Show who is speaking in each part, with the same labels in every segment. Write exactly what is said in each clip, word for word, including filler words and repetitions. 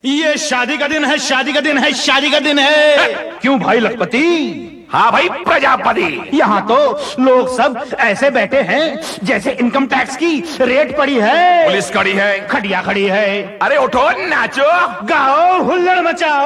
Speaker 1: ये शादी का दिन है, शादी का दिन है, शादी का दिन है।
Speaker 2: क्यों भाई लखपति?
Speaker 3: हाँ भाई प्रजापति।
Speaker 2: यहाँ तो लोग सब ऐसे बैठे हैं जैसे इनकम टैक्स की रेट पड़ी है,
Speaker 3: पुलिस खड़ी है,
Speaker 2: खड़िया खड़ी है।
Speaker 3: अरे उठो नाचो
Speaker 2: गाओ हुल्लड़ मचाओ।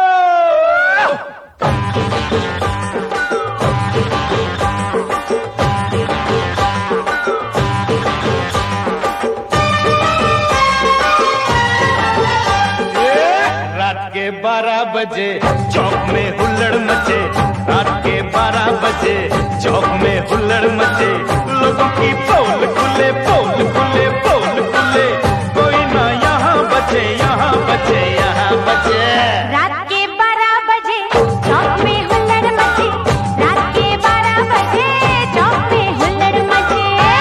Speaker 1: रात के बारह बजे चौक में हुल्लड़ मचे, रात के बारह बजे चौक में हुल्लड़ मचे। लोगों की पोल खुले, पोल खुले, पोल खुले, कोई ना यहाँ बचे, यहाँ बचे, यहाँ बचे।
Speaker 4: रात के बारह बजे चौक में हुल्लड़ मचे, रात के बारह बजे चौक में हुल्लड़ मचे।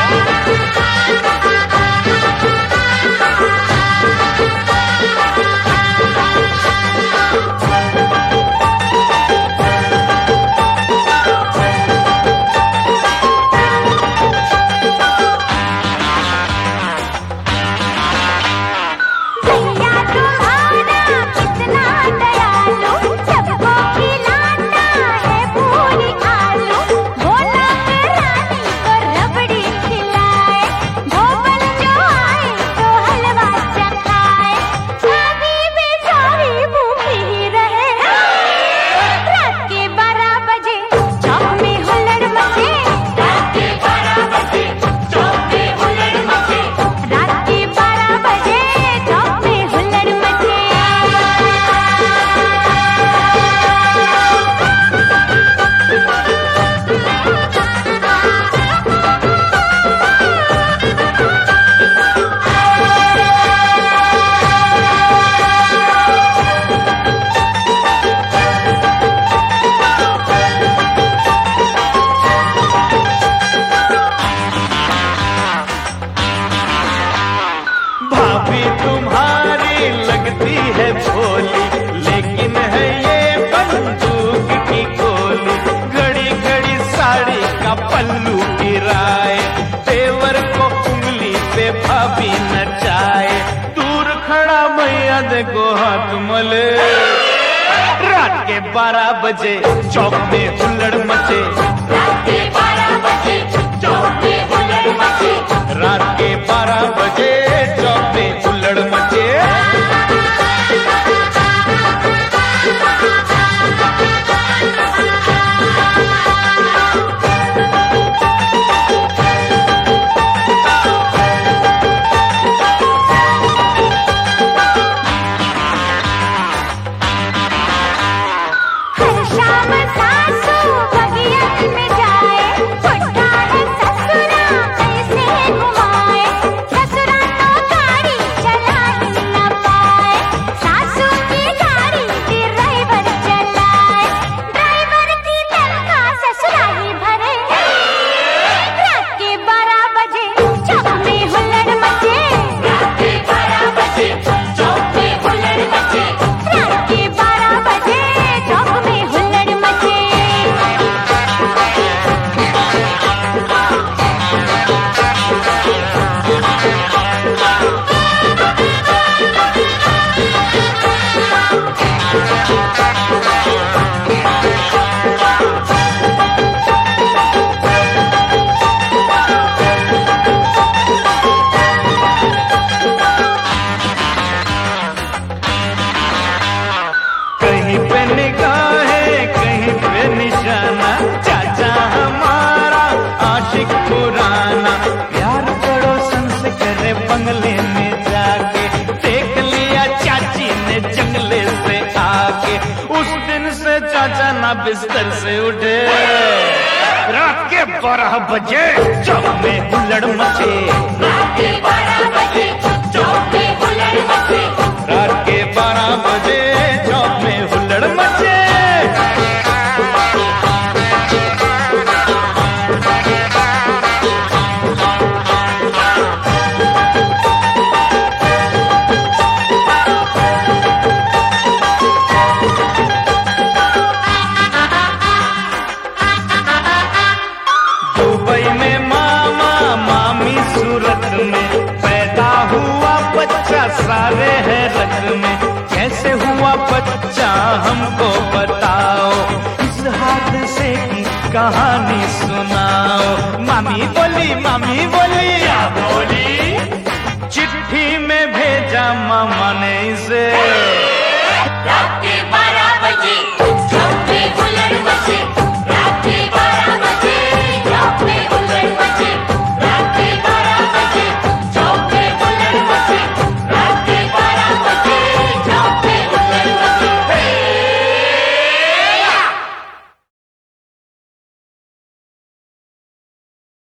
Speaker 1: तुम्हारी लगती है भोली, लेकिन है ये बंदूक की गोली। घड़ी घड़ी साड़ी का पल्लू गिराए, तेवर को उंगली पे भाभी नचाए। दूर खड़ा मैया देखो हाथ मले। रात के बारह बजे चौक में हुल्लड़ मचे,
Speaker 4: रात के बारह बजे चौक में हुल्लड़ मचे।
Speaker 1: रात के बारह बजे चौक में हुल्लड़ मचे।
Speaker 4: हर शाम सासू बगियन में जाए, छोटा है ससुरा ऐसे घुमाए। ससुरा तो गाड़ी चला ही न पाए, सासू की गाड़ी ड्राइवर चलाए। ड्राइवर की तनख्वाह ससुरा ही भरे। रात के बारह बजे चौक में हुल्लड़ मचे, रात के बारह बजे चौक में हुल्लड़ मचे। रात के बारह बजे चौक में हुल्लड़ मचे।
Speaker 1: कहीं पे निगाहें, कहीं पे निशाना, चाचा हमारा आशिक पुराना। प्यार पड़ोसन से करे बंगले में जाके, देख लिया चाची ने जंगले से आके। उस दिन से चाचा ना बिस्तर से उठे। रात के बारह बजे चौक में हुल्लड़ मचे,
Speaker 4: रात के बारह बजे चौक में हुल्लड़ मचे।
Speaker 1: रात के बारह बजे चौक में हुल्लड़ मचे। दुबई में मामा मामी सूरत में पैदा हुआ बच्चा सारे है मामी बोली
Speaker 3: क्या बोली?
Speaker 1: चिट्ठी में भेजा मामा ने इसे